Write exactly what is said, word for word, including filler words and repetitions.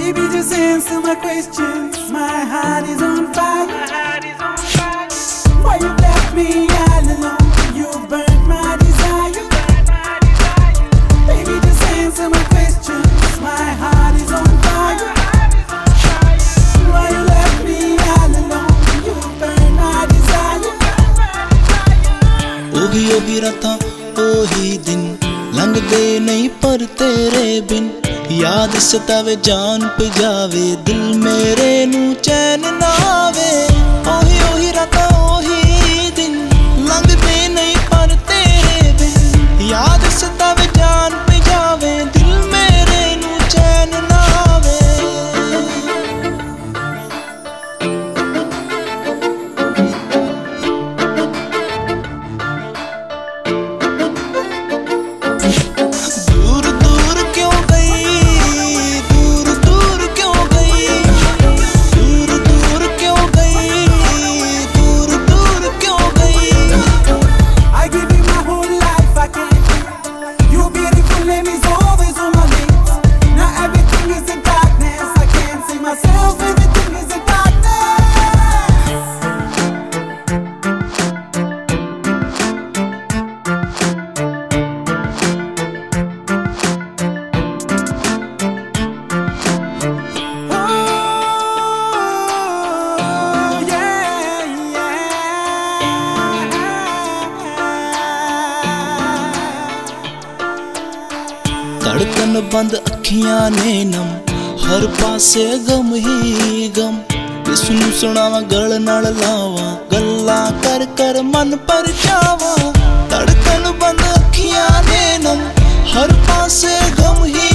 Baby, just answer my questions. My heart is on fire. Why you left me all alone? You burnt my desire. Baby, just answer my questions. My heart is on fire. Why you left me all alone? You burnt my desire. ओही ओही रातां ओही दिन लंघदे नहीं पर तेरे बिन याद सतावे जान पे जावे दिल मेरे नू चैन ना आवे ओही ओही रातां ओही दिन लंघदे नहीं पर तेरे बिन याद सतावे जान पे जावे दिल मेरे नू चैन ना आवे धड़कन बंद अखियां ने नम हर पासे गम ही गम किसनू सुनावा गल नाल लावा गल्ला कर कर मन पर जावा धड़कन बंद अखियां ने नम हर पासे गम ही